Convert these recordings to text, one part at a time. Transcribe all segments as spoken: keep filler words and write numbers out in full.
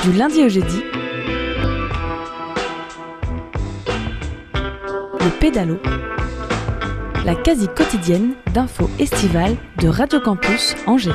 Du lundi au jeudi, le pédalo, la quasi quotidienne d'infos estivales de Radio Campus Angers.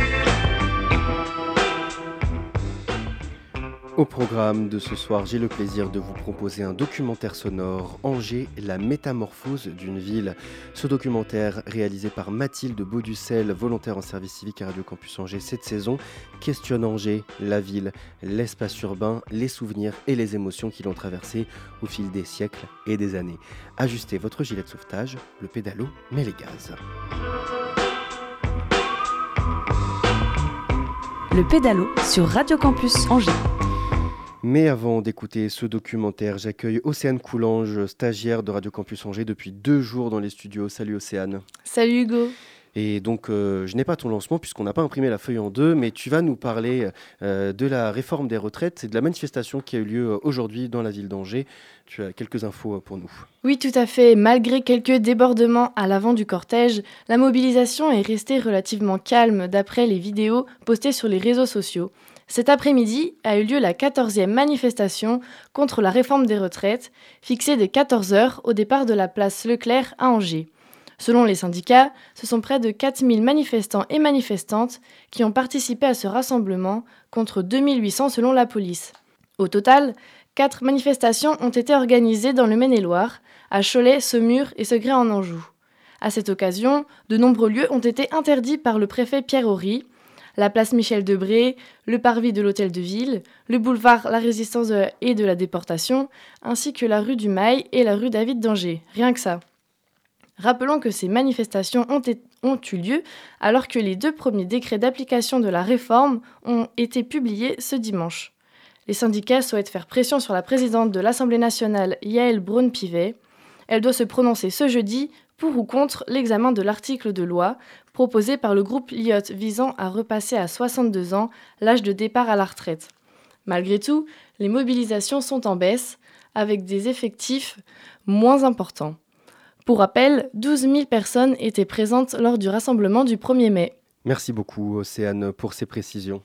Au programme de ce soir, j'ai le plaisir de vous proposer un documentaire sonore, Angers, la métamorphose d'une ville. Ce documentaire, réalisé par Mathilde Bauducel, volontaire en service civique à Radio Campus Angers cette saison, questionne Angers, la ville, l'espace urbain, les souvenirs et les émotions qui l'ont traversé au fil des siècles et des années. Ajustez votre gilet de sauvetage, le pédalo met les gaz. Le pédalo sur Radio Campus Angers. Mais avant d'écouter ce documentaire, j'accueille Océane Coulange, stagiaire de Radio Campus Angers depuis deux jours dans les studios. Salut Océane. Salut Hugo. Et donc, euh, je n'ai pas ton lancement puisqu'on n'a pas imprimé la feuille en deux, mais tu vas nous parler euh, de la réforme des retraites et de la manifestation qui a eu lieu aujourd'hui dans la ville d'Angers. Tu as quelques infos pour nous. Oui, tout à fait. Malgré quelques débordements à l'avant du cortège, la mobilisation est restée relativement calme d'après les vidéos postées sur les réseaux sociaux. Cet après-midi a eu lieu la quatorzième manifestation contre la réforme des retraites, fixée dès quatorze heures au départ de la place Leclerc à Angers. Selon les syndicats, ce sont près de quatre mille manifestants et manifestantes qui ont participé à ce rassemblement, contre deux mille huit cents selon la police. Au total, quatre manifestations ont été organisées dans le Maine-et-Loire, à Cholet, Saumur et Segré-en-Anjou. À cette occasion, de nombreux lieux ont été interdits par le préfet Pierre Horry, la place Michel-Debré, le parvis de l'Hôtel de Ville, le boulevard La Résistance et de la Déportation, ainsi que la rue du Mail et la rue David d'Angers. Rien que ça. Rappelons que ces manifestations ont, été, ont eu lieu alors que les deux premiers décrets d'application de la réforme ont été publiés ce dimanche. Les syndicats souhaitent faire pression sur la présidente de l'Assemblée nationale, Yaël Braun-Pivet. Elle doit se prononcer ce jeudi pour ou contre l'examen de l'article de loi proposé par le groupe L I O T visant à repasser à soixante-deux ans l'âge de départ à la retraite. Malgré tout, les mobilisations sont en baisse, avec des effectifs moins importants. Pour rappel, douze mille personnes étaient présentes lors du rassemblement du premier mai. Merci beaucoup Océane pour ces précisions.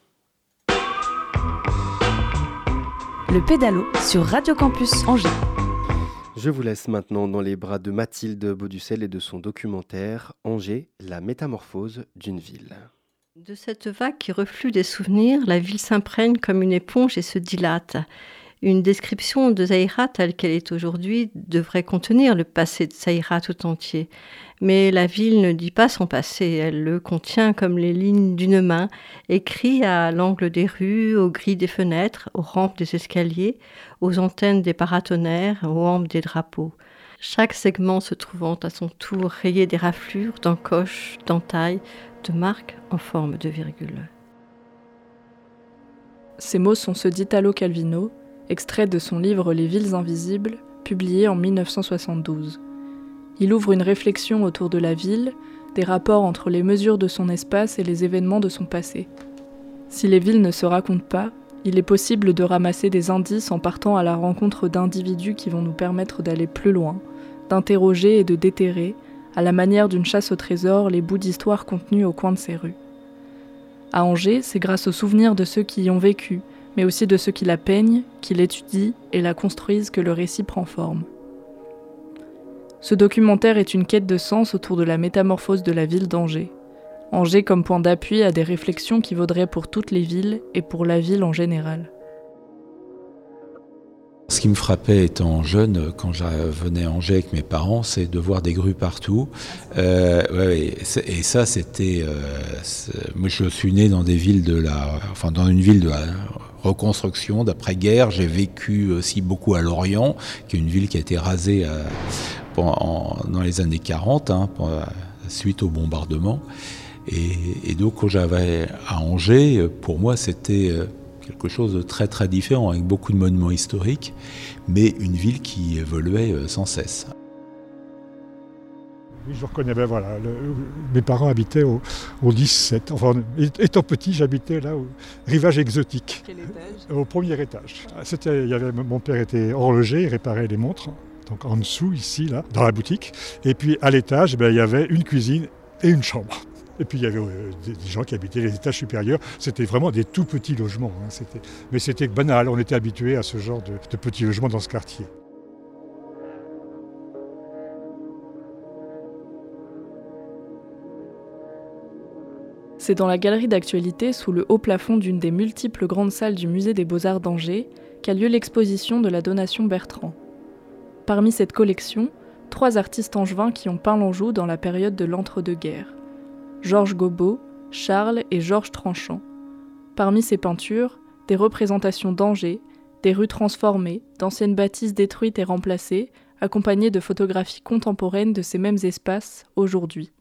Le pédalo sur Radio Campus Angers. Je vous laisse maintenant dans les bras de Mathilde Bauducel et de son documentaire « Angers, la métamorphose d'une ville ». De cette vague qui reflue des souvenirs, la ville s'imprègne comme une éponge et se dilate. Une description de Zaïra telle qu'elle est aujourd'hui devrait contenir le passé de Zaïra tout entier. Mais la ville ne dit pas son passé, elle le contient comme les lignes d'une main, écrit à l'angle des rues, aux grilles des fenêtres, aux rampes des escaliers, aux antennes des paratonnerres, aux hampes des drapeaux. Chaque segment se trouvant à son tour rayé des raflures, d'encoches, d'entailles, de marques en forme de virgule. Ces mots sont ceux d'Italo Calvino, extrait de son livre « Les villes invisibles », publié en dix-neuf cent soixante-douze. Il ouvre une réflexion autour de la ville, des rapports entre les mesures de son espace et les événements de son passé. Si les villes ne se racontent pas, il est possible de ramasser des indices en partant à la rencontre d'individus qui vont nous permettre d'aller plus loin, d'interroger et de déterrer, à la manière d'une chasse au trésor, les bouts d'histoire contenus au coin de ces rues. À Angers, c'est grâce aux souvenirs de ceux qui y ont vécu, mais aussi de ceux qui la peignent, qui l'étudient et la construisent que le récit prend forme. Ce documentaire est une quête de sens autour de la métamorphose de la ville d'Angers. Angers comme point d'appui à des réflexions qui vaudraient pour toutes les villes et pour la ville en général. Ce qui me frappait étant jeune, quand je venais à Angers avec mes parents, c'est de voir des grues partout. Euh, ouais, et ça, c'était... Euh, c'est, moi, je suis né dans des villes de la... Enfin, dans une ville de la reconstruction d'après-guerre. J'ai vécu aussi beaucoup à Lorient, qui est une ville qui a été rasée à, en, dans les années quarante, hein, suite au bombardement. Et, et donc, quand j'avais à Angers, pour moi, c'était... quelque chose de très très différent, avec beaucoup de monuments historiques, mais une ville qui évoluait sans cesse. Oui, je reconnais, ben voilà, le, mes parents habitaient au, au dix-sept. Enfin, étant petit, j'habitais là, au rivage exotique. Quel étage ? Au premier étage. C'était, il y avait, mon père était horloger, il réparait les montres, donc en dessous, ici, là, dans la boutique. Et puis à l'étage, ben, il y avait une cuisine et une chambre. Et puis il y avait euh, des, des gens qui habitaient les étages supérieurs. C'était vraiment des tout petits logements. Hein. C'était, mais c'était banal, on était habitué à ce genre de, de petits logements dans ce quartier. C'est dans la galerie d'actualité, sous le haut plafond d'une des multiples grandes salles du musée des Beaux-Arts d'Angers, qu'a lieu l'exposition de la Donation Bertrand. Parmi cette collection, trois artistes angevins qui ont peint l'Anjou dans la période de l'entre-deux-guerres. Georges Gobot, Charles et Georges Tranchant. Parmi ces peintures, des représentations d'Angers, des rues transformées, d'anciennes bâtisses détruites et remplacées, accompagnées de photographies contemporaines de ces mêmes espaces aujourd'hui.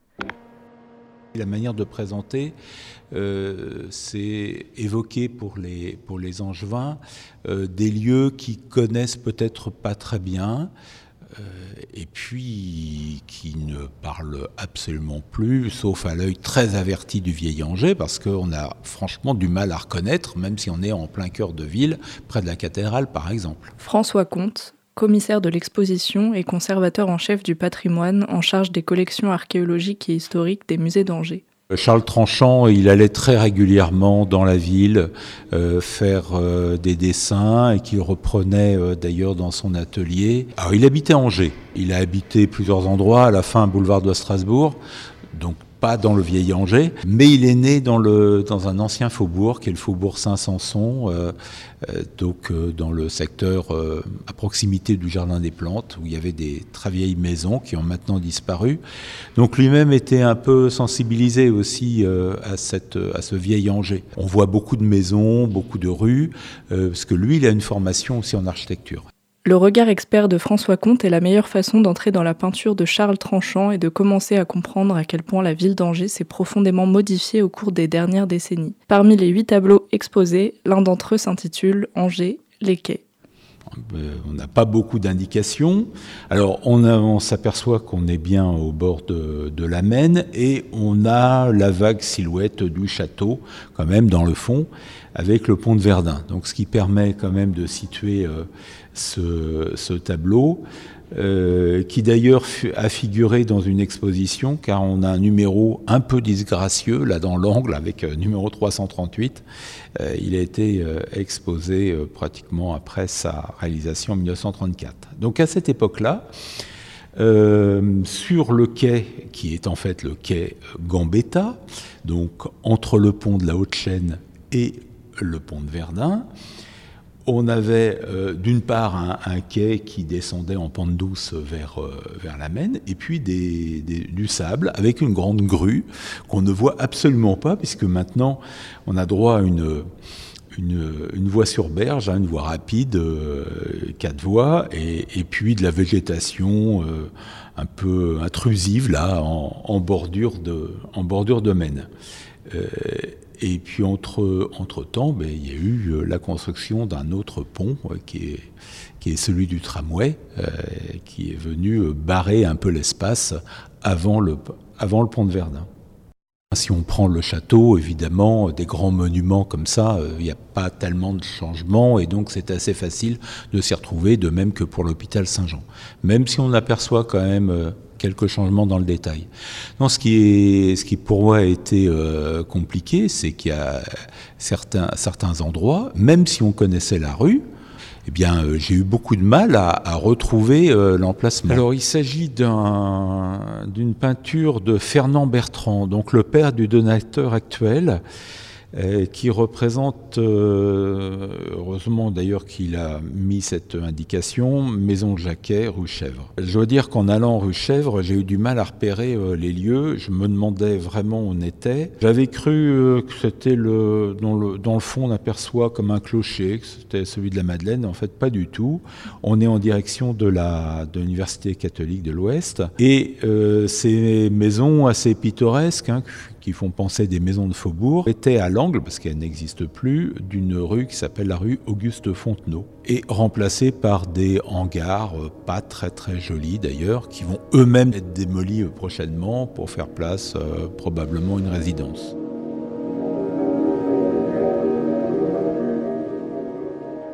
La manière de présenter, euh, c'est évoquer pour les, pour les Angevins euh, des lieux qu'ils connaissent peut-être pas très bien, euh, et puis qui ne parlent absolument plus, sauf à l'œil très averti du vieil Angers, parce qu'on a franchement du mal à reconnaître, même si on est en plein cœur de ville, près de la cathédrale par exemple. François Comte, commissaire de l'exposition et conservateur en chef du patrimoine en charge des collections archéologiques et historiques des musées d'Angers. Charles Tranchant, il allait très régulièrement dans la ville euh, faire euh, des dessins et qu'il reprenait euh, d'ailleurs dans son atelier. Alors il habitait à Angers, il a habité plusieurs endroits, à la fin boulevard de Strasbourg, donc pas dans le vieil Angers, mais il est né dans, le, dans un ancien faubourg, qui est le faubourg Saint-Sanson, euh, euh, donc euh, dans le secteur euh, à proximité du Jardin des Plantes, où il y avait des très vieilles maisons qui ont maintenant disparu. Donc lui-même était un peu sensibilisé aussi euh, à, cette, à ce vieil Angers. On voit beaucoup de maisons, beaucoup de rues, euh, parce que lui, il a une formation aussi en architecture. Le regard expert de François Comte est la meilleure façon d'entrer dans la peinture de Charles Tranchant et de commencer à comprendre à quel point la ville d'Angers s'est profondément modifiée au cours des dernières décennies. Parmi les huit tableaux exposés, l'un d'entre eux s'intitule « Angers, les quais ». On n'a pas beaucoup d'indications. Alors, on, a, on s'aperçoit qu'on est bien au bord de, de la Maine et on a la vague silhouette du château, quand même, dans le fond, avec le pont de Verdun. Donc, ce qui permet quand même de situer euh, ce, ce tableau, euh, qui d'ailleurs a figuré dans une exposition, car on a un numéro un peu disgracieux, là dans l'angle, avec euh, numéro trois cent trente-huit. Euh, il a été euh, exposé euh, pratiquement après sa réalisation en mille neuf cent trente-quatre. Donc à cette époque-là, euh, sur le quai, qui est en fait le quai Gambetta, donc entre le pont de la Haute-Chaîne et le pont de Verdun, on avait euh, d'une part un, un quai qui descendait en pente douce vers, euh, vers la Maine, et puis des, des, du sable avec une grande grue qu'on ne voit absolument pas, puisque maintenant on a droit à une, une, une voie sur berge, hein, une voie rapide, euh, quatre voies, et, et puis de la végétation euh, un peu intrusive là, en, en, bordure, de, en bordure de Maine. Euh, Et puis entre, entre temps, ben, il y a eu la construction d'un autre pont euh, qui, est, qui est celui du tramway, euh, qui est venu barrer un peu l'espace avant le, avant le pont de Verdun. Si on prend le château, évidemment, des grands monuments comme ça, il n'y a pas tellement de changements et donc c'est assez facile de s'y retrouver, de même que pour l'hôpital Saint-Jean. Même si on aperçoit quand même euh, quelques changements dans le détail. Non, ce qui est, ce qui pour moi a été euh, compliqué, c'est qu'il y a certains, certains endroits, même si on connaissait la rue, eh bien, euh, j'ai eu beaucoup de mal à, à retrouver euh, l'emplacement. Alors, il s'agit d'un, d'une peinture de Fernand Bertrand, donc le père du donateur actuel, euh, qui représente, euh, heureusement d'ailleurs qu'il a mis cette indication, Maison Jacquet, rue Chèvre. Je dois dire qu'en allant rue Chèvre, j'ai eu du mal à repérer euh, les lieux. Je me demandais vraiment où on était. J'avais cru euh, que c'était le dans, le, dans le fond, on aperçoit comme un clocher, que c'était celui de la Madeleine. En fait, pas du tout. On est en direction de, la, de l'Université catholique de l'Ouest. Et euh, ces maisons assez pittoresques, hein, qui font penser des maisons de faubourg, étaient à l'angle, parce qu'elle n'existe plus, d'une rue qui s'appelle la rue Auguste Fontenot, et remplacée par des hangars, pas très très jolis d'ailleurs, qui vont eux-mêmes être démolis prochainement pour faire place euh, probablement à une résidence.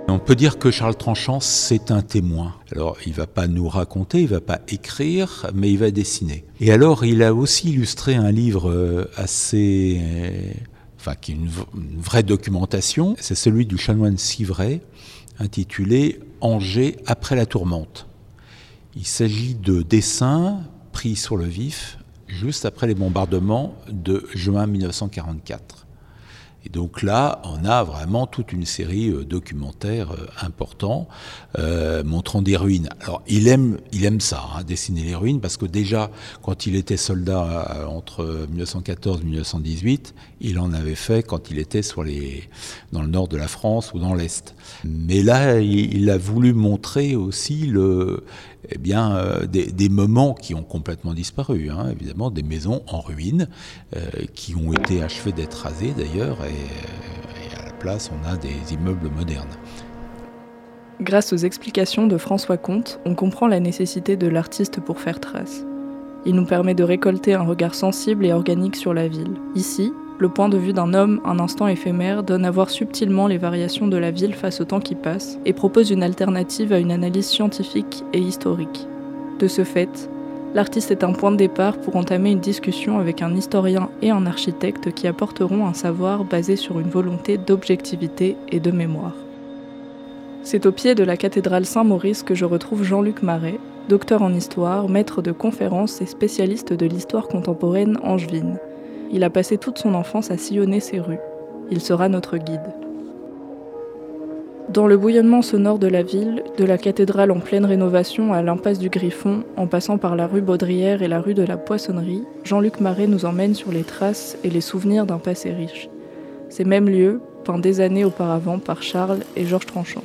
On peut dire que Charles Tranchant, c'est un témoin. Alors, il ne va pas nous raconter, il ne va pas écrire, mais il va dessiner. Et alors, il a aussi illustré un livre assez... Enfin, qui est une, une vraie documentation. C'est celui du chanoine Civray, intitulé « Angers après la tourmente ». Il s'agit de dessins pris sur le vif, juste après les bombardements de juin mille neuf cent quarante-quatre. Et donc là, on a vraiment toute une série euh, documentaire euh, importants euh, montrant des ruines. Alors, il aime, il aime ça, hein, dessiner les ruines, parce que déjà, quand il était soldat euh, entre mille neuf cent quatorze et mille neuf cent dix-huit, il en avait fait quand il était sur les, dans le nord de la France ou dans l'Est. Mais là, il, il a voulu montrer aussi le... Eh bien, euh, des, des moments qui ont complètement disparu, hein, évidemment, des maisons en ruine, euh, qui ont été achevées d'être rasées d'ailleurs, et, et à la place, on a des immeubles modernes. Grâce aux explications de François Comte, on comprend la nécessité de l'artiste pour faire trace. Il nous permet de récolter un regard sensible et organique sur la ville. Ici, le point de vue d'un homme, un instant éphémère, donne à voir subtilement les variations de la ville face au temps qui passe et propose une alternative à une analyse scientifique et historique. De ce fait, l'artiste est un point de départ pour entamer une discussion avec un historien et un architecte qui apporteront un savoir basé sur une volonté d'objectivité et de mémoire. C'est au pied de la cathédrale Saint-Maurice que je retrouve Jean-Luc Marais, docteur en histoire, maître de conférences et spécialiste de l'histoire contemporaine angevine. Il a passé toute son enfance à sillonner ces rues. Il sera notre guide. Dans le bouillonnement sonore de la ville, de la cathédrale en pleine rénovation à l'impasse du Griffon, en passant par la rue Baudrière et la rue de la Poissonnerie, Jean-Luc Marais nous emmène sur les traces et les souvenirs d'un passé riche. Ces mêmes lieux, peints des années auparavant par Charles et Georges Tranchant.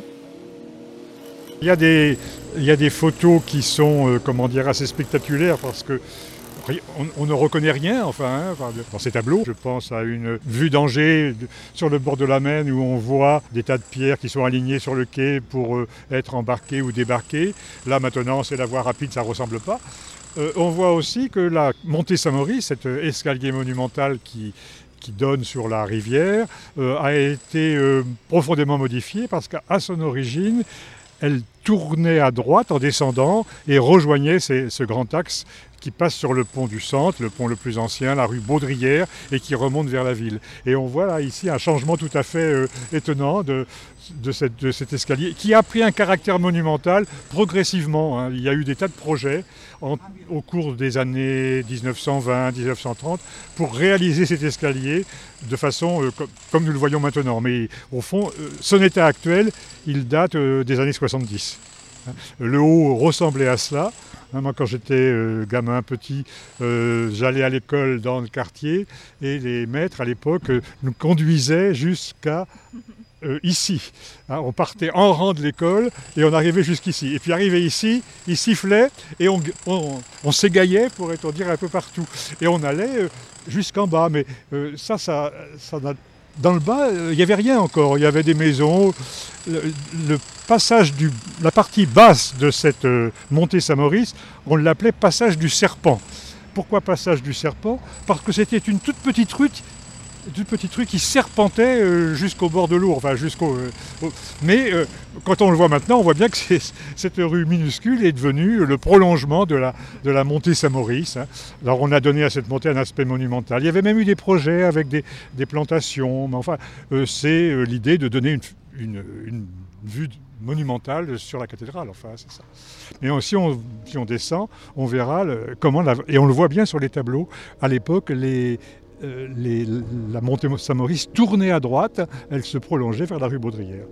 Il y a des, il y a des photos qui sont, euh, comment dire, assez spectaculaires parce que On, on ne reconnaît rien enfin, hein, dans ces tableaux. Je pense à une vue d'Angers sur le bord de la Maine où on voit des tas de pierres qui sont alignées sur le quai pour euh, être embarquées ou débarquées. Là maintenant c'est la voie rapide, ça ne ressemble pas. Euh, on voit aussi que la montée Saint-Maurice, cet escalier monumental qui, qui donne sur la rivière, euh, a été euh, profondément modifiée parce qu'à son origine, elle tournait à droite en descendant et rejoignait ces, ce grand axe qui passe sur le pont du centre, le pont le plus ancien, la rue Baudrière, et qui remonte vers la ville. Et on voit là ici un changement tout à fait euh, étonnant de, de, cette, de cet escalier, qui a pris un caractère monumental progressivement. Hein. Il y a eu des tas de projets en, au cours des années dix-neuf cent vingt, dix-neuf cent trente pour réaliser cet escalier de façon euh, comme, comme nous le voyons maintenant. Mais au fond, euh, son état actuel, il date euh, des années soixante-dix. Le haut ressemblait à cela. Moi, quand j'étais euh, gamin petit, euh, j'allais à l'école dans le quartier et les maîtres, à l'époque, euh, nous conduisaient jusqu'à euh, ici. Hein, on partait en rang de l'école et on arrivait jusqu'ici. Et puis, arrivé ici, ils sifflaient et on, on, on s'égaillait, pourrait-on dire, un peu partout. Et on allait euh, jusqu'en bas. Mais euh, ça, ça, ça n'a Dans le bas, il euh, n'y avait rien encore. Il y avait des maisons. Le, le passage du, la partie basse de cette euh, montée Saint-Maurice, on l'appelait passage du Serpent. Pourquoi passage du Serpent ? Parce que c'était une toute petite rue, une toute petite rue qui serpentait euh, jusqu'au bord de l'eau. Enfin, jusqu'au. Euh, au... Mais euh, quand on le voit maintenant, on voit bien que c'est, cette rue minuscule est devenue le prolongement de la, de la montée Saint-Maurice. Hein. Alors, on a donné à cette montée un aspect monumental. Il y avait même eu des projets avec des, des plantations. Mais enfin, euh, c'est euh, l'idée de donner une, une, une vue monumentale sur la cathédrale. Enfin, c'est ça. Mais aussi, on, si on descend, on verra le, comment, la, et on le voit bien sur les tableaux, à l'époque, les, euh, les, la montée Saint-Maurice tournait à droite, elle se prolongeait vers la rue Baudrière.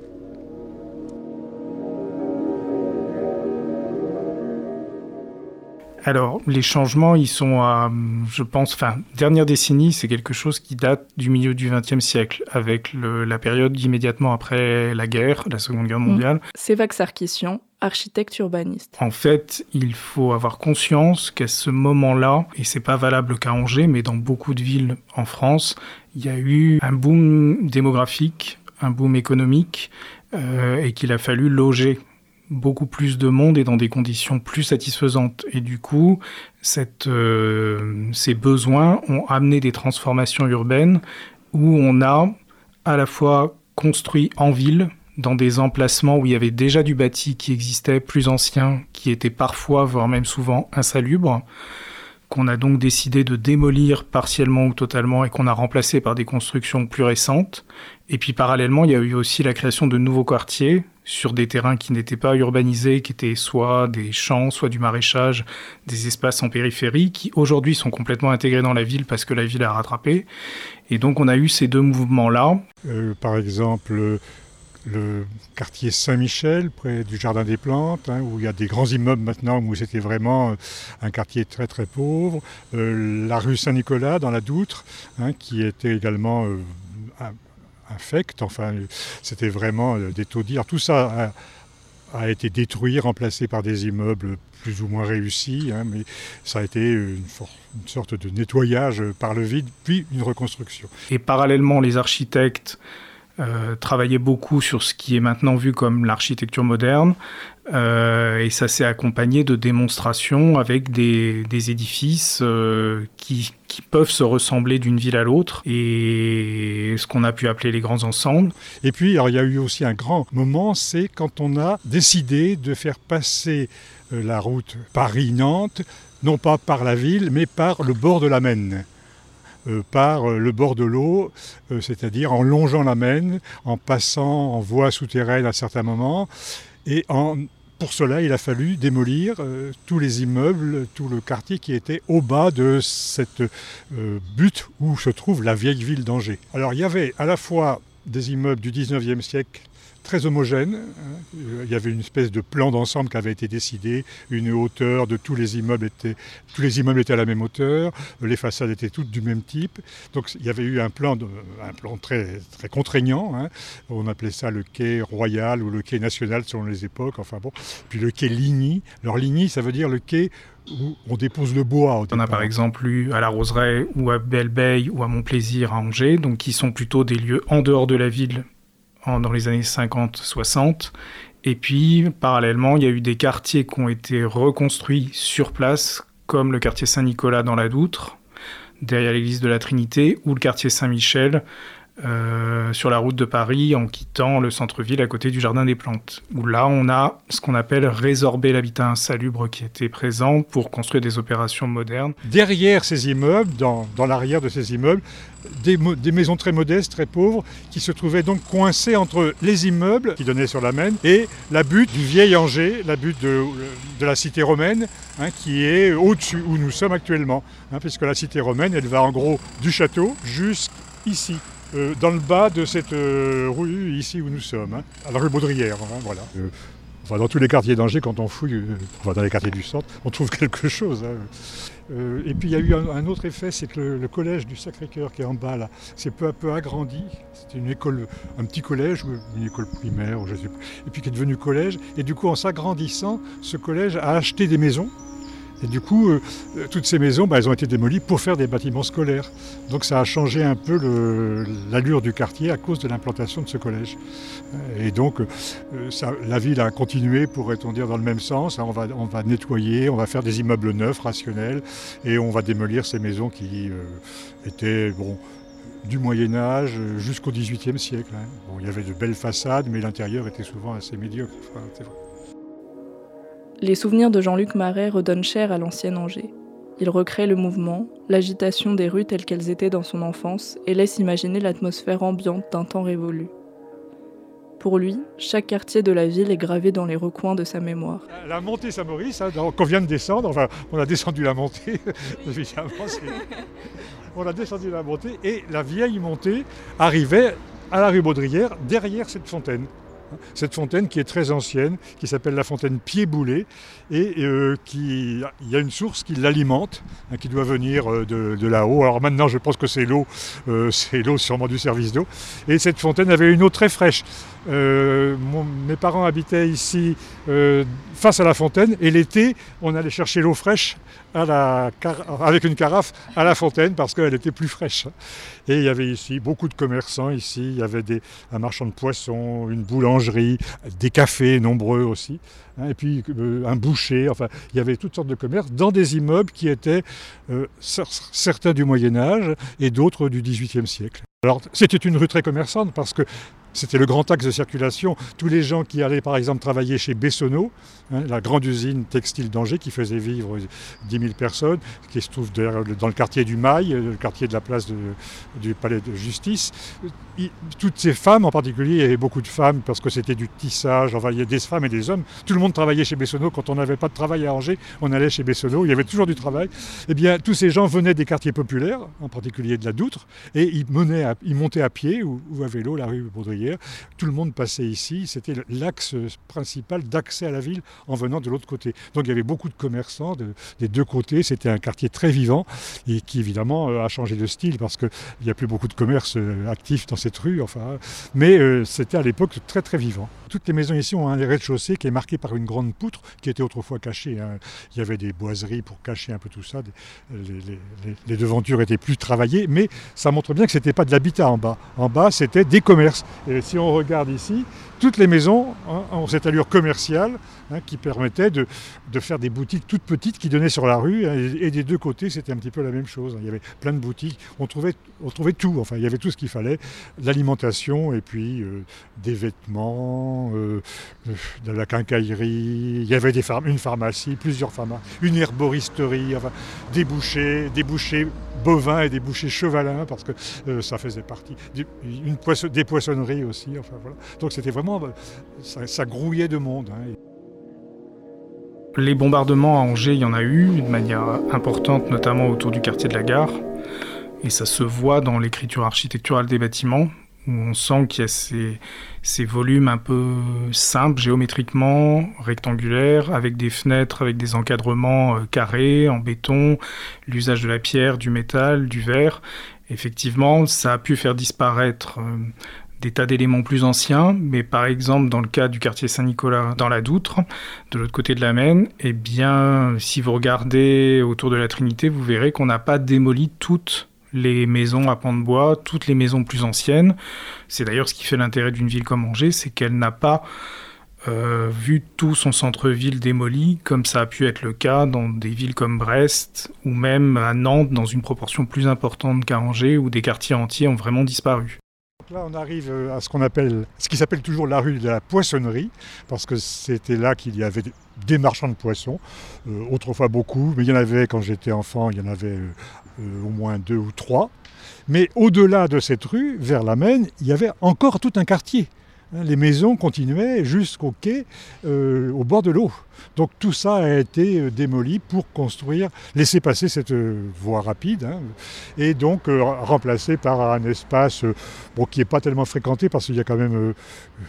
Alors, les changements, ils sont, à, je pense, enfin, dernière décennie, c'est quelque chose qui date du milieu du vingtième siècle, avec le, la période immédiatement après la guerre, la Seconde Guerre mondiale. Mmh. Sévac Sarkissian, architecte urbaniste. En fait, il faut avoir conscience qu'à ce moment-là, et c'est pas valable qu'à Angers, mais dans beaucoup de villes en France, il y a eu un boom démographique, un boom économique, euh, et qu'il a fallu loger beaucoup plus de monde et dans des conditions plus satisfaisantes. Et du coup, cette, euh, ces besoins ont amené des transformations urbaines où on a à la fois construit en ville dans des emplacements où il y avait déjà du bâti qui existait, plus ancien, qui était parfois, voire même souvent, insalubre, qu'on a donc décidé de démolir partiellement ou totalement et qu'on a remplacé par des constructions plus récentes. Et puis parallèlement, il y a eu aussi la création de nouveaux quartiers sur des terrains qui n'étaient pas urbanisés, qui étaient soit des champs, soit du maraîchage, des espaces en périphérie, qui aujourd'hui sont complètement intégrés dans la ville parce que la ville a rattrapé. Et donc on a eu ces deux mouvements-là. Euh, par exemple, le quartier Saint-Michel, près du Jardin des Plantes, hein, où il y a des grands immeubles maintenant, où c'était vraiment un quartier très très pauvre. Euh, la rue Saint-Nicolas, dans la Doutre, hein, qui était également euh, infecte, enfin, c'était vraiment euh, des taudis. Alors tout ça a, a été détruit, remplacé par des immeubles plus ou moins réussis, hein, mais ça a été une, for- une sorte de nettoyage par le vide, puis une reconstruction. Et parallèlement, les architectes Euh, travaillait beaucoup sur ce qui est maintenant vu comme l'architecture moderne euh, et ça s'est accompagné de démonstrations avec des, des édifices euh, qui, qui peuvent se ressembler d'une ville à l'autre et ce qu'on a pu appeler les grands ensembles. Et puis alors, il y a eu aussi un grand moment, c'est quand on a décidé de faire passer euh, la route Paris-Nantes, non pas par la ville mais par le bord de la Maine. Euh, par euh, le bord de l'eau, euh, c'est-à-dire en longeant la Maine, en passant en voie souterraine à certains moments. Et en, pour cela, il a fallu démolir euh, tous les immeubles, tout le quartier qui était au bas de cette euh, butte où se trouve la vieille ville d'Angers. Alors il y avait à la fois des immeubles du dix-neuvième siècle très homogène. Il y avait une espèce de plan d'ensemble qui avait été décidé, une hauteur de tous les immeubles étaient, tous les immeubles étaient à la même hauteur, les façades étaient toutes du même type. Donc il y avait eu un plan, de, un plan très, très contraignant. Hein. On appelait ça le quai royal ou le quai national selon les époques. Enfin bon. Puis le quai Ligny. Alors Ligny, ça veut dire le quai où on dépose le bois. Au on a par exemple eu à la Roseraie ou à Belle-Beille ou à Montplaisir à Angers, donc qui sont plutôt des lieux en dehors de la ville dans les années cinquante soixante. Et puis, parallèlement, il y a eu des quartiers qui ont été reconstruits sur place, comme le quartier Saint-Nicolas dans la Doutre, derrière l'église de la Trinité, ou le quartier Saint-Michel, euh, sur la route de Paris, en quittant le centre-ville à côté du Jardin des Plantes, où là, on a ce qu'on appelle résorber l'habitat insalubre qui était présent pour construire des opérations modernes. Derrière ces immeubles, dans, dans l'arrière de ces immeubles, Des, mo- des maisons très modestes, très pauvres, qui se trouvaient donc coincées entre les immeubles qui donnaient sur la Maine et la butte du vieil Angers, la butte de, de la cité romaine, hein, qui est au-dessus, où nous sommes actuellement, hein, puisque la cité romaine, elle va en gros du château jusqu'ici, euh, dans le bas de cette euh, rue, ici où nous sommes, hein, à la rue Baudrière. Hein, voilà. Euh, enfin, dans tous les quartiers d'Angers, quand on fouille, euh, enfin, dans les quartiers du centre, on trouve quelque chose. Hein. Euh, et puis il y a eu un, un autre effet, c'est que le, le collège du Sacré-Cœur qui est en bas là, c'est peu à peu agrandi. C'était une école, un petit collège, une école primaire, je sais plus, et puis qui est devenu collège. Et du coup, en s'agrandissant, ce collège a acheté des maisons. Et du coup, euh, toutes ces maisons, bah, elles ont été démolies pour faire des bâtiments scolaires. Donc ça a changé un peu le, l'allure du quartier à cause de l'implantation de ce collège. Et donc, euh, ça, la ville a continué, pourrait-on dire, dans le même sens. On va, on va nettoyer, on va faire des immeubles neufs, rationnels, et on va démolir ces maisons qui euh, étaient, bon, du Moyen-Âge jusqu'au dix-huitième siècle. Hein. Bon, il y avait de belles façades, mais l'intérieur était souvent assez médiocre. Enfin, c'est vrai. Les souvenirs de Jean-Luc Marais redonnent chair à l'ancienne Angers. Il recrée le mouvement, l'agitation des rues telles qu'elles étaient dans son enfance et laisse imaginer l'atmosphère ambiante d'un temps révolu. Pour lui, chaque quartier de la ville est gravé dans les recoins de sa mémoire. La montée Saint-Maurice, hein, qu'on vient de descendre, enfin, on a descendu la montée, évidemment, c'est... on a descendu la montée et la vieille montée arrivait à la rue Baudrière, derrière cette fontaine. Cette fontaine qui est très ancienne, qui s'appelle la fontaine Pied-Boulet, et euh, qui, il y a une source qui l'alimente, hein, qui doit venir euh, de, de là-haut. Alors maintenant, je pense que c'est l'eau, euh, c'est l'eau sûrement du service d'eau. Et cette fontaine avait une eau très fraîche. Euh, mon, mes parents habitaient ici euh, face à la fontaine, et l'été, on allait chercher l'eau fraîche à la, avec une carafe à la fontaine parce qu'elle était plus fraîche. Et il y avait ici beaucoup de commerçants ici, il y avait des, un marchand de poissons, une boulangerie, des cafés nombreux aussi, hein, et puis euh, un boucher, enfin il y avait toutes sortes de commerces dans des immeubles qui étaient euh, certains du Moyen-Âge et d'autres du dix-huitième siècle. Alors c'était une rue très commerçante parce que C'était le grand axe de circulation. Tous les gens qui allaient par exemple travailler chez Bessonneau, hein, la grande usine textile d'Angers qui faisait vivre dix mille personnes, qui se trouve dans le quartier du Mail, le quartier de la place de, du palais de justice. Il, toutes ces femmes en particulier, il y avait beaucoup de femmes parce que c'était du tissage, enfin il y a des femmes et des hommes. Tout le monde travaillait chez Bessonneau. Quand on n'avait pas de travail à Angers, on allait chez Bessonneau, il y avait toujours du travail. Eh bien, tous ces gens venaient des quartiers populaires, en particulier de la Doutre, et ils, menaient à, ils montaient à pied ou, ou à vélo la rue Baudrière. Tout le monde passait ici, c'était l'axe principal d'accès à la ville en venant de l'autre côté. Donc il y avait beaucoup de commerçants de, des deux côtés, c'était un quartier très vivant et qui évidemment a changé de style parce qu'il n'y a plus beaucoup de commerce actif dans cette rue, enfin, mais euh, c'était à l'époque très très vivant. Toutes les maisons ici ont un rez-de-chaussée qui est marqué par une grande poutre qui était autrefois cachée. Hein. Il y avait des boiseries pour cacher un peu tout ça, les, les, les, les devantures étaient plus travaillées, mais ça montre bien que ce n'était pas de l'habitat en bas. En bas, c'était des commerces. Et si on regarde ici, toutes les maisons hein, ont cette allure commerciale hein, qui permettait de, de faire des boutiques toutes petites qui donnaient sur la rue. Hein, et, et des deux côtés, c'était un petit peu la même chose. Hein. Il y avait plein de boutiques. On trouvait, on trouvait tout. Enfin, il y avait tout ce qu'il fallait. L'alimentation et puis euh, des vêtements, euh, de la quincaillerie. Il y avait des pharm- une pharmacie, plusieurs pharmacies, une herboristerie, enfin, des bouchers, des bouchers bovins et des bouchers chevalins parce que euh, ça faisait partie. Une poisson- des poissonneries aussi. Enfin, voilà. Donc c'était vraiment, ça, ça grouillait de monde. Hein. Les bombardements à Angers, il y en a eu de manière importante, notamment autour du quartier de la Gare. Et ça se voit dans l'écriture architecturale des bâtiments, où on sent qu'il y a ces, ces volumes un peu simples, géométriquement, rectangulaires, avec des fenêtres, avec des encadrements euh, carrés, en béton, l'usage de la pierre, du métal, du verre. Effectivement, ça a pu faire disparaître euh, des tas d'éléments plus anciens, mais par exemple, dans le cas du quartier Saint-Nicolas, dans la Doutre, de l'autre côté de la Maine, eh bien, si vous regardez autour de la Trinité, vous verrez qu'on n'a pas démoli toutes les maisons à pans de bois, toutes les maisons plus anciennes. C'est d'ailleurs ce qui fait l'intérêt d'une ville comme Angers, c'est qu'elle n'a pas euh, vu tout son centre-ville démoli, comme ça a pu être le cas dans des villes comme Brest, ou même à Nantes, dans une proportion plus importante qu'à Angers, où des quartiers entiers ont vraiment disparu. Là, on arrive à ce qu'on appelle, ce qui s'appelle toujours la rue de la Poissonnerie, parce que c'était là qu'il y avait des marchands de poissons, euh, autrefois beaucoup, mais il y en avait, quand j'étais enfant, il y en avait euh, au moins deux ou trois. Mais au-delà de cette rue, vers la Maine, il y avait encore tout un quartier. Les maisons continuaient jusqu'au quai, euh, au bord de l'eau. Donc tout ça a été démoli pour construire, laisser passer cette euh, voie rapide, hein, et donc euh, remplacé par un espace euh, bon, qui n'est pas tellement fréquenté parce qu'il y a quand même euh,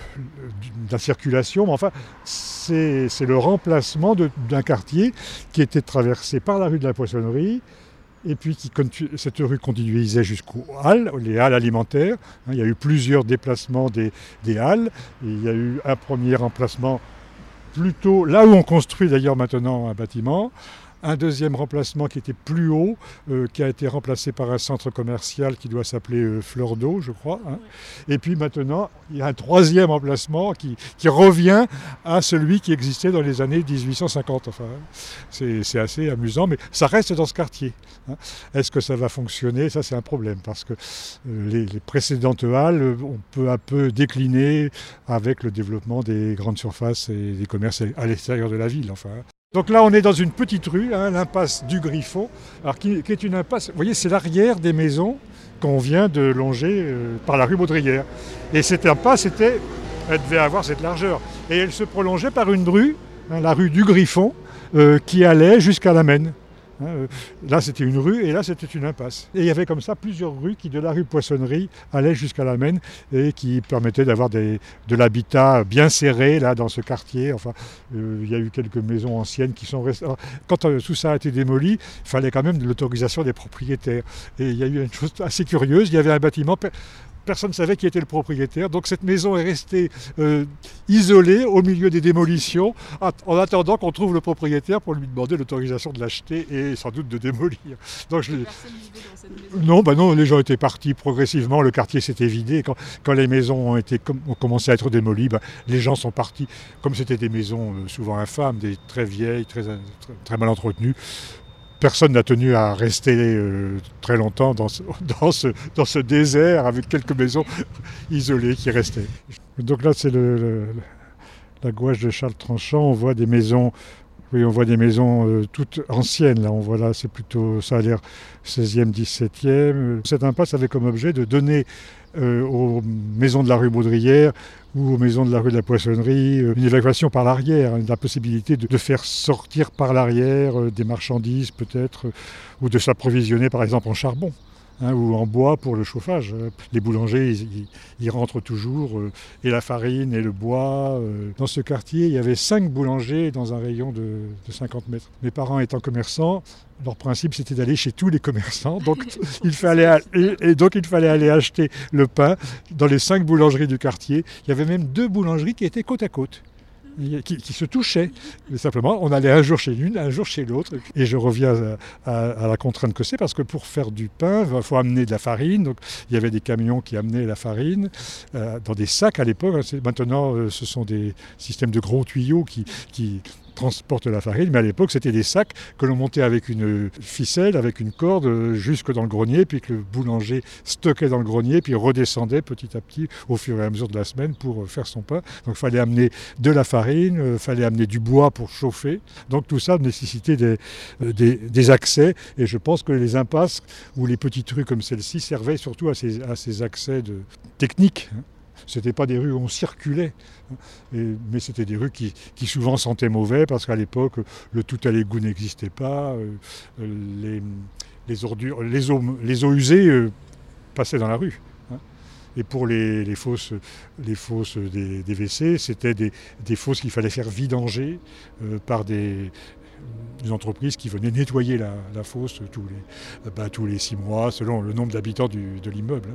de la circulation. Mais enfin, c'est, c'est le remplacement de, d'un quartier qui était traversé par la rue de la Poissonnerie, et puis qui, cette rue continuait jusqu'aux halles, les halles alimentaires. Il y a eu plusieurs déplacements des, des halles. Et il y a eu un premier emplacement plutôt là où on construit d'ailleurs maintenant un bâtiment. Un deuxième remplacement qui était plus haut, euh, qui a été remplacé par un centre commercial qui doit s'appeler euh, Fleur d'eau, je crois. Hein. Et puis maintenant, il y a un troisième emplacement qui, qui revient à celui qui existait dans les années dix-huit cent cinquante. Enfin, c'est, c'est assez amusant, mais ça reste dans ce quartier. Hein. Est-ce que ça va fonctionner ? Ça, c'est un problème, parce que euh, les, les précédentes halles ont peu à peu décliné avec le développement des grandes surfaces et des commerces à l'extérieur de la ville. Enfin. Donc là, on est dans une petite rue, hein, l'impasse du Griffon, alors qui, qui est une impasse, vous voyez, c'est l'arrière des maisons qu'on vient de longer euh, par la rue Baudrière. Et cette impasse, était, elle devait avoir cette largeur. Et elle se prolongeait par une rue, hein, la rue du Griffon, euh, qui allait jusqu'à la Maine. Hein, euh, là, c'était une rue et là, c'était une impasse. Et il y avait comme ça plusieurs rues qui, de la rue Poissonnerie, allaient jusqu'à la Maine et qui permettaient d'avoir des, de l'habitat bien serré là, dans ce quartier. Enfin, euh, il y a eu quelques maisons anciennes qui sont restées. Alors, quand euh, tout ça a été démoli, il fallait quand même de l'autorisation des propriétaires. Et il y a eu une chose assez curieuse, il y avait un bâtiment... Personne ne savait qui était le propriétaire, donc cette maison est restée euh, isolée au milieu des démolitions, en attendant qu'on trouve le propriétaire pour lui demander l'autorisation de l'acheter et sans doute de démolir. Donc je... Personne vivait dans cette maison ? Non, bah non, les gens étaient partis progressivement, le quartier s'était vidé. Quand, quand les maisons ont, été, ont commencé à être démolies, bah, les gens sont partis. Comme c'était des maisons euh, souvent infâmes, des très vieilles, très, très, très mal entretenues, personne n'a tenu à rester euh, très longtemps dans ce, dans, ce, dans ce désert avec quelques maisons isolées qui restaient. Donc là, c'est le, le, la gouache de Charles Tranchant. On voit des maisons, oui, on voit des maisons euh, toutes anciennes. Là, on voit là, c'est plutôt, ça a l'air seizième, dix-septième. Cette impasse avait comme objet de donner euh, aux maisons de la rue Baudrière ou aux maisons de la rue de la Poissonnerie, euh, une évacuation par l'arrière, hein, la possibilité de, de faire sortir par l'arrière euh, des marchandises peut-être, euh, ou de s'approvisionner par exemple en charbon. Hein, ou en bois pour le chauffage. Les boulangers, ils, ils rentrent toujours, euh, et la farine et le bois. Euh. Dans ce quartier, il y avait cinq boulangers dans un rayon de, de cinquante mètres. Mes parents étant commerçants, leur principe c'était d'aller chez tous les commerçants. Donc il fallait, et, et donc il fallait aller acheter le pain dans les cinq boulangeries du quartier. Il y avait même deux boulangeries qui étaient côte à côte. Qui, qui se touchaient. Mais simplement, on allait un jour chez l'une, un jour chez l'autre. Et je reviens à, à, à la contrainte que c'est, parce que pour faire du pain, il faut amener de la farine. Donc, il y avait des camions qui amenaient la farine euh, dans des sacs à l'époque. Maintenant, euh, ce sont des systèmes de gros tuyaux qui... qui transporte la farine, mais à l'époque c'était des sacs que l'on montait avec une ficelle, avec une corde jusque dans le grenier, puis que le boulanger stockait dans le grenier, puis redescendait petit à petit au fur et à mesure de la semaine pour faire son pain. Donc il fallait amener de la farine, il fallait amener du bois pour chauffer. Donc tout ça nécessitait des, des, des accès, et je pense que les impasses ou les petites rues comme celle-ci servaient surtout à ces, à ces accès de techniques. Ce n'étaient pas des rues où on circulait, et, mais c'était des rues qui, qui souvent sentaient mauvais, parce qu'à l'époque, le tout à l'égout n'existait pas, euh, les, les, ordures, les, eaux, les eaux usées euh, passaient dans la rue. Hein. Et pour les, les fosses, les fosses des, des W C, c'était des, des fosses qu'il fallait faire vidanger euh, par des... des entreprises qui venaient nettoyer la, la fosse tous les, bah, tous les six mois, selon le nombre d'habitants du, de l'immeuble.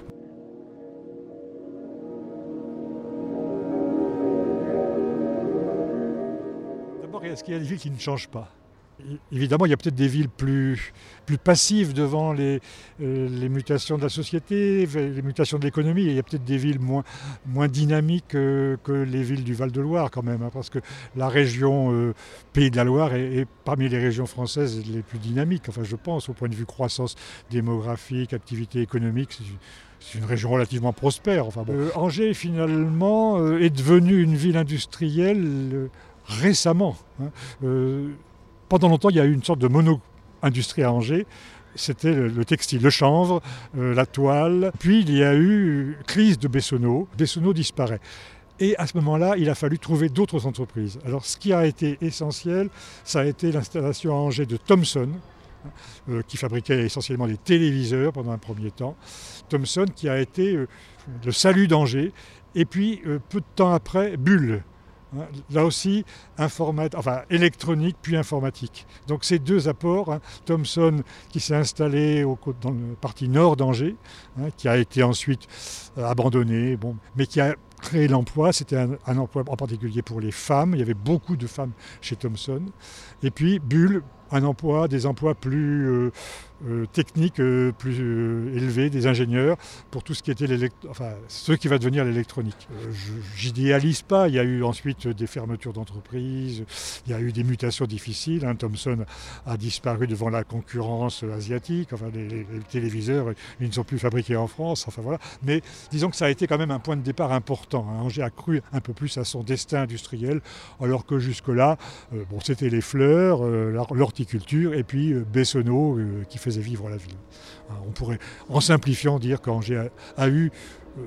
Est-ce qu'il y a des villes qui ne changent pas ? Évidemment, il y a peut-être des villes plus, plus passives devant les, euh, les mutations de la société, les mutations de l'économie. Il y a peut-être des villes moins, moins dynamiques euh, que les villes du Val-de-Loire quand même, hein, parce que la région euh, Pays de la Loire est, est parmi les régions françaises les plus dynamiques, enfin je pense, au point de vue croissance démographique, activité économique. C'est, C'est une région relativement prospère. Enfin, bon. euh, Angers, finalement, euh, est devenue une ville industrielle euh, récemment. Hein. Euh, pendant longtemps, il y a eu une sorte de mono-industrie à Angers. C'était le, le textile, le chanvre, euh, la toile. Puis il y a eu crise de Bessonneau. Bessonneau disparaît. Et à ce moment-là, il a fallu trouver d'autres entreprises. Alors, ce qui a été essentiel, ça a été l'installation à Angers de Thomson, euh, qui fabriquait essentiellement des téléviseurs pendant un premier temps. Thomson qui a été euh, le salut d'Angers. Et puis, euh, peu de temps après, Bull. Hein, là aussi, informat... enfin, électronique puis informatique. Donc ces deux apports, hein, Thomson qui s'est installé au... dans le partie nord d'Angers, hein, qui a été ensuite euh, abandonné, bon, mais qui a créé l'emploi. C'était un, un emploi en particulier pour les femmes. Il y avait beaucoup de femmes chez Thomson. Et puis Bull, un emploi, des emplois plus euh, euh, techniques, euh, plus euh, élevés, des ingénieurs, pour tout ce qui était l'électro... enfin, ce qui va devenir l'électronique. Euh, je n'idéalise pas, il y a eu ensuite des fermetures d'entreprises, il y a eu des mutations difficiles. Hein. Thomson a disparu devant la concurrence asiatique, enfin, les, les, les téléviseurs, ils ne sont plus fabriqués en France, enfin voilà. Mais disons que ça a été quand même un point de départ important. Hein. Angers a cru un peu plus à son destin industriel, alors que jusque-là, euh, bon, c'était les fleurs, euh, l'horticulture, et puis euh, Bessonneau euh, qui faisait vivre la ville. Alors, on pourrait, en simplifiant, dire qu'Angers a, a eu euh,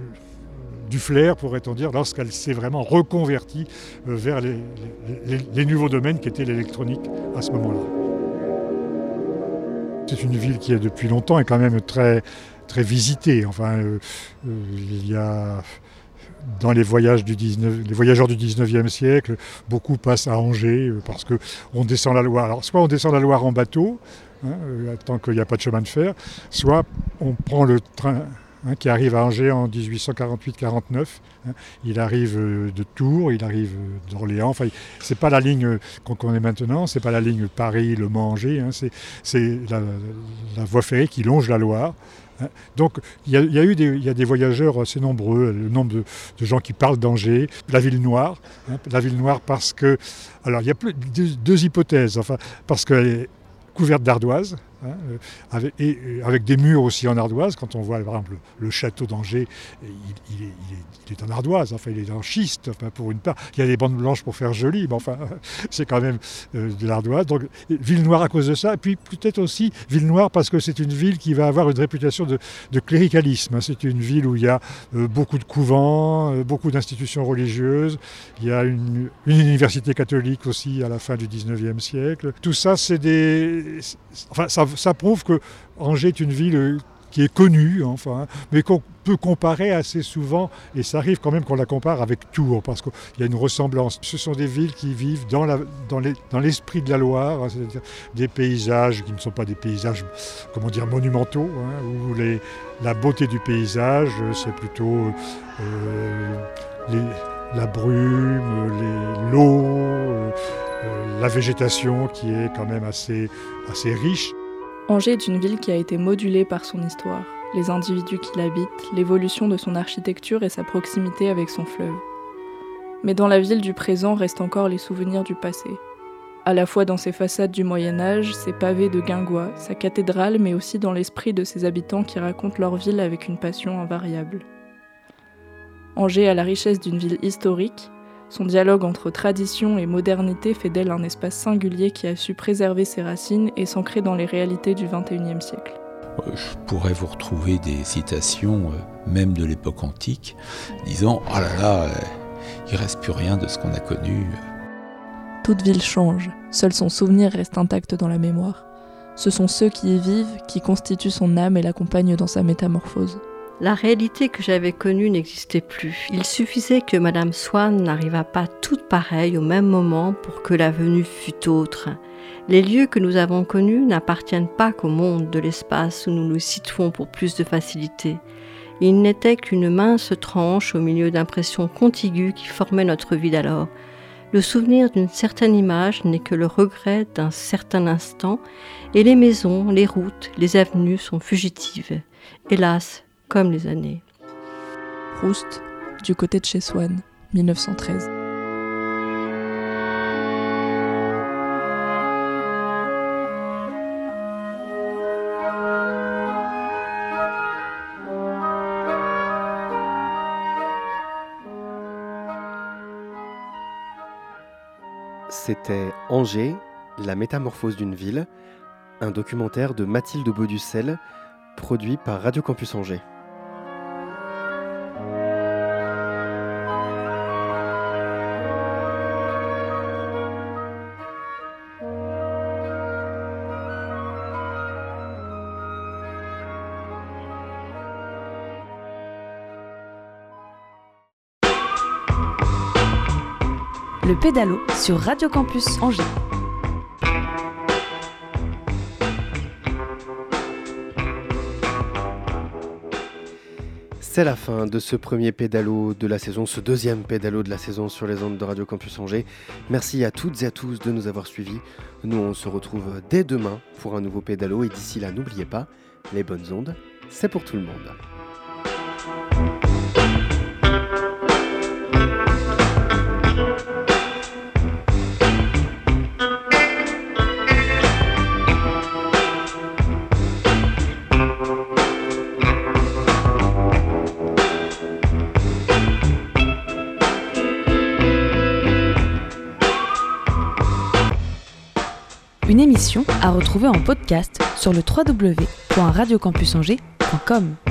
du flair, pourrait-on dire, lorsqu'elle s'est vraiment reconvertie euh, vers les, les, les, les nouveaux domaines qui étaient l'électronique à ce moment-là. C'est une ville qui, depuis longtemps, est quand même très, très visitée. Enfin, euh, euh, il y a... Dans les, voyages du dix-neuvième, les voyageurs du dix-neuvième siècle, beaucoup passent à Angers parce qu'on descend la Loire. Alors, soit on descend la Loire en bateau, hein, tant qu'il n'y a pas de chemin de fer, soit on prend le train hein, qui arrive à Angers en dix-huit cent quarante-huit quarante-neuf. Hein, il arrive de Tours, il arrive d'Orléans. Enfin, c'est pas la ligne qu'on connaît maintenant, c'est pas la ligne Paris-Le Mans-Angers, hein, c'est, c'est la, la voie ferrée qui longe la Loire. Donc il y, y a eu des, y a des voyageurs assez nombreux, le nombre de, de gens qui parlent d'Angers, la ville noire, hein, la ville noire parce que, alors il y a plus, deux, deux hypothèses, enfin parce qu'elle est couverte d'ardoise. Hein, euh, avec, et, et avec des murs aussi en ardoise. Quand on voit par exemple le, le château d'Angers, il, il, est, il, est, il est en ardoise, enfin il est en schiste, enfin, pour une part. Il y a des bandes blanches pour faire joli, mais enfin c'est quand même euh, de l'ardoise. Donc ville noire à cause de ça, et puis peut-être aussi ville noire parce que c'est une ville qui va avoir une réputation de, de cléricalisme. Hein. C'est une ville où il y a euh, beaucoup de couvents, euh, beaucoup d'institutions religieuses. Il y a une, une université catholique aussi à la fin du dix-neuvième siècle. Tout ça, c'est des... Enfin, ça Ça prouve que Angers est une ville qui est connue, enfin, mais qu'on peut comparer assez souvent, et ça arrive quand même qu'on la compare avec Tours, parce qu'il y a une ressemblance. Ce sont des villes qui vivent dans, la, dans, les, dans l'esprit de la Loire, hein, c'est-à-dire des paysages qui ne sont pas des paysages, comment dire, monumentaux, hein, où les, la beauté du paysage, c'est plutôt euh, les, la brume, les, l'eau, euh, la végétation qui est quand même assez, assez riche. Angers est une ville qui a été modulée par son histoire, les individus qui l'habitent, l'évolution de son architecture et sa proximité avec son fleuve. Mais dans la ville du présent restent encore les souvenirs du passé. À la fois dans ses façades du Moyen-Âge, ses pavés de guingois, sa cathédrale, mais aussi dans l'esprit de ses habitants qui racontent leur ville avec une passion invariable. Angers a la richesse d'une ville historique. Son dialogue entre tradition et modernité fait d'elle un espace singulier qui a su préserver ses racines et s'ancrer dans les réalités du vingt et unième siècle. Je pourrais vous retrouver des citations, même de l'époque antique, disant « Oh là là, il ne reste plus rien de ce qu'on a connu ». Toute ville change, seul son souvenir reste intact dans la mémoire. Ce sont ceux qui y vivent, qui constituent son âme et l'accompagnent dans sa métamorphose. La réalité que j'avais connue n'existait plus. Il suffisait que Madame Swann n'arrivât pas toute pareille au même moment pour que la venue fût autre. Les lieux que nous avons connus n'appartiennent pas qu'au monde de l'espace où nous nous situons pour plus de facilité. Il n'était qu'une mince tranche au milieu d'impressions contiguës qui formaient notre vie d'alors. Le souvenir d'une certaine image n'est que le regret d'un certain instant, et les maisons, les routes, les avenues sont fugitives. Hélas, comme les années. Proust, du côté de chez Swann, dix-neuf cent treize. C'était Angers, la métamorphose d'une ville, un documentaire de Mathilde Beauducel, produit par Radio Campus Angers. Le pédalo sur Radio Campus Angers. C'est la fin de ce premier pédalo de la saison, ce deuxième pédalo de la saison sur les ondes de Radio Campus Angers. Merci à toutes et à tous de nous avoir suivis. Nous, on se retrouve dès demain pour un nouveau pédalo. Et d'ici là, n'oubliez pas, les bonnes ondes, c'est pour tout le monde. Une émission à retrouver en podcast sur le w w w point radio campus angers point com.